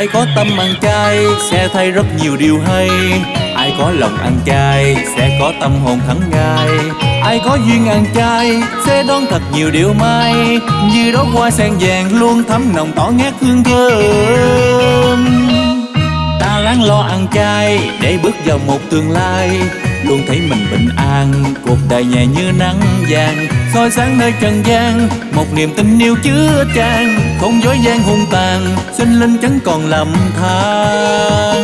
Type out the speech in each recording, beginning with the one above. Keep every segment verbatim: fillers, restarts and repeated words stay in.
Ai có tâm ăn chay sẽ thấy rất nhiều điều hay. Ai có lòng ăn chay sẽ có tâm hồn thẳng gai. Ai có duyên ăn chay sẽ đón thật nhiều điều may. Như đóa hoa sen vàng luôn thắm nồng tỏ ngát hương thơm. Ta ráng lo ăn chay để bước vào một tương lai luôn thấy mình bình an, cuộc đời nhẹ như nắng vàng soi sáng nơi trần gian. Một niềm tin yêu chứa chan, không dối gian hung tàn, sinh linh chẳng còn lầm than.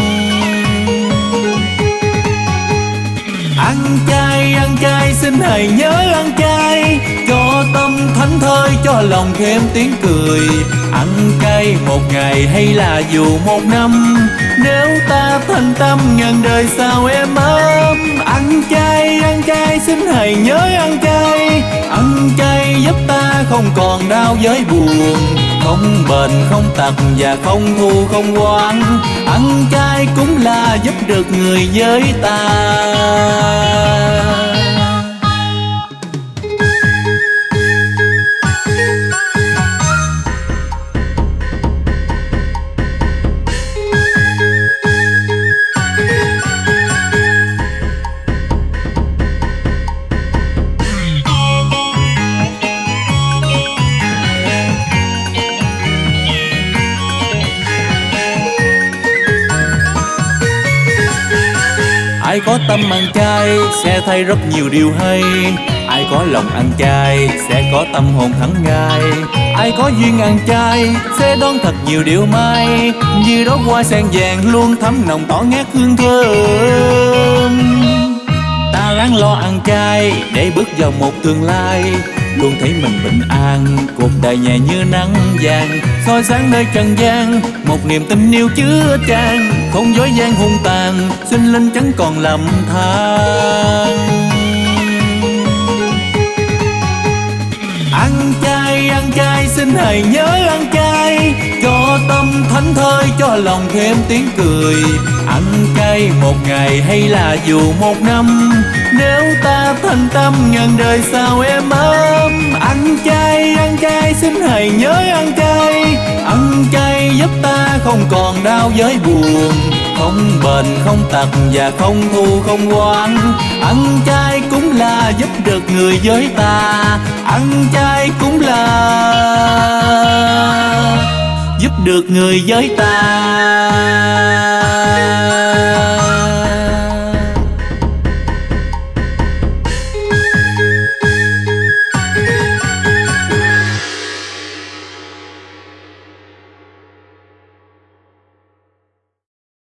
Ăn chay, ăn chay, xin hãy nhớ ăn chay, cho tâm thánh thơi, cho lòng thêm tiếng cười. Ăn chay một ngày hay là dù một năm, nếu ta thành tâm ngàn đời sao em ấm. Ăn chay, ăn chay, xin hãy nhớ ăn chay, ăn chay giúp ta không còn đau với buồn, không bệnh, không tật và không thù không oán. Ăn chay cũng là giúp được người với ta. Ai có tâm ăn chay sẽ thấy rất nhiều điều hay. Ai có lòng ăn chay sẽ có tâm hồn thẳng gai. Ai có duyên ăn chay sẽ đón thật nhiều điều may. Như đóa hoa sen vàng luôn thắm nồng tỏ ngát hương thơm. Ta ráng lo ăn chay để bước vào một tương lai luôn thấy mình bình an, cuộc đời nhẹ như nắng vàng soi sáng nơi trần gian. Một niềm tin yêu chứa chan, không dối gian hung tàn, sinh linh chẳng còn lầm than. Ăn chay, ăn chay, xin hãy nhớ ăn chay, cho tâm thánh thơi, cho lòng thêm tiếng cười. Ăn chay một ngày hay là dù một năm, nếu ta thành tâm ngàn đời sao em ấm. Ăn chay, ăn chay, xin hãy nhớ ăn chay, ăn chay giúp ta không còn đau với buồn, không bệnh, không tật và không thù không oán. Ăn chay cũng là giúp được người với ta. Ăn chay cũng là giúp được người với ta.